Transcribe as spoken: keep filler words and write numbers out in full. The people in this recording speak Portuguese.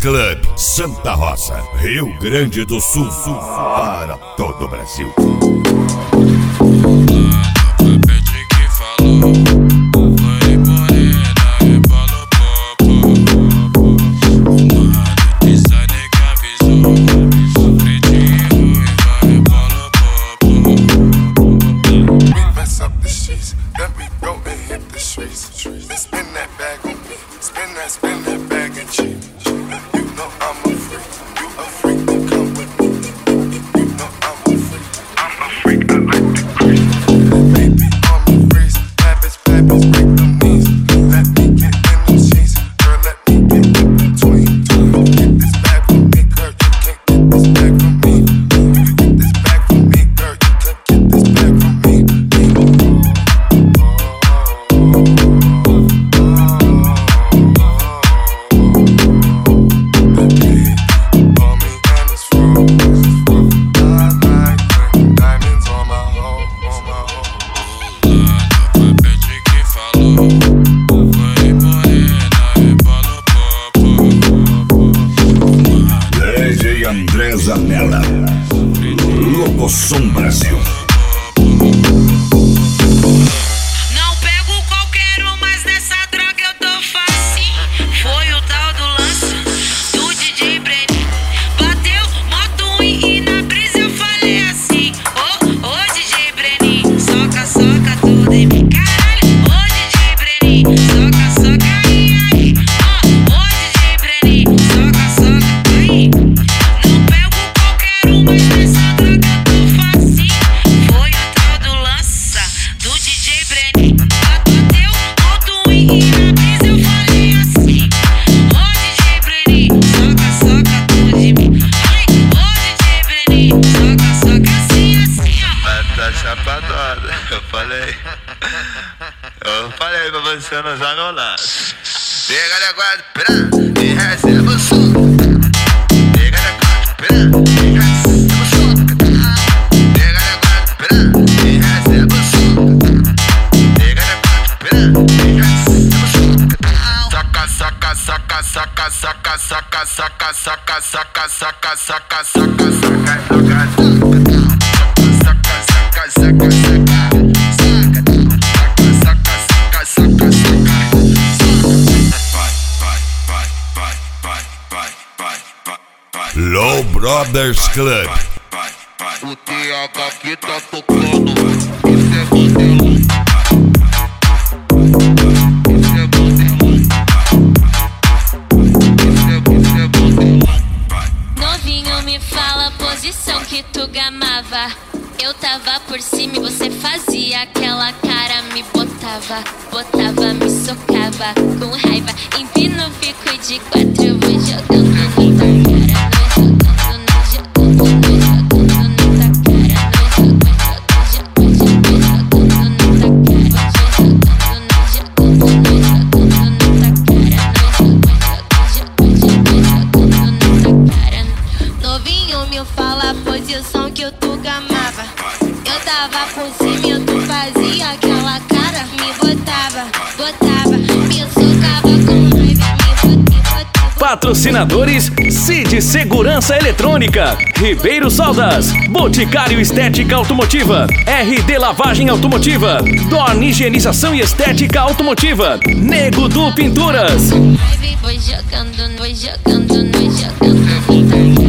Club, Santa Rosa, Rio Grande do Sul, Sul para todo o Brasil. Andresa Mela, Locosom Brasil. Não pego qualquer um, mas nessa droga eu tô facinho. Foi o tal do lança do D J Breni. Bateu moto ruim e na brisa eu falei assim: Ô, ô D J Breni, soca, soca tudo em mim. Caralho, ô D J Breni, soca, soca aí, aí. Ó, ô D J Breni, soca, soca aí. Mas nessa droga eu tô facinho. Foi o tal do lança do D J Breni. Bateu alto e na brisa eu falei assim: Ô D J Breni, soca, soca tudo de mim. Ai, ô D J Breni, soca, soca assim, assim, ó. Vai tá chapadona, eu falei. Eu falei pra você não usar meu lance. Pega na quadra, pirã, e receba o som. Pega na quadra, pirã, e receba o som. Pega na quadra, pirã, e receba o som. Pega na quadra, pirã, e receba o som. Saca, saca, saca, saca, saca, saca, saca, saca, saca, saca, saca, saca, saca, saca. Low Brothers Club. O T H que tá tocando, isso é modelão. Isso é modelão. Isso é, isso é modelão. Novinho, me fala a posição que tu gamava. Eu tava por cima e você fazia aquela cara, me botava, botava, me socava com raiva. Empino, fico de quatro, eu vou jogando na tua cara. Fala a posição que eu tu gamava. Eu tava por cima e tu fazia aquela cara, me botava, botava, me socava com raiva, me botava. Patrocinadores: Cid Segurança Eletrônica, Ribeiro Saldas, Boticário Estética Automotiva, R D Lavagem Automotiva, Dorn Higienização e Estética Automotiva, Nego do Pinturas. Vai jogando, vai jogando, vai jogando.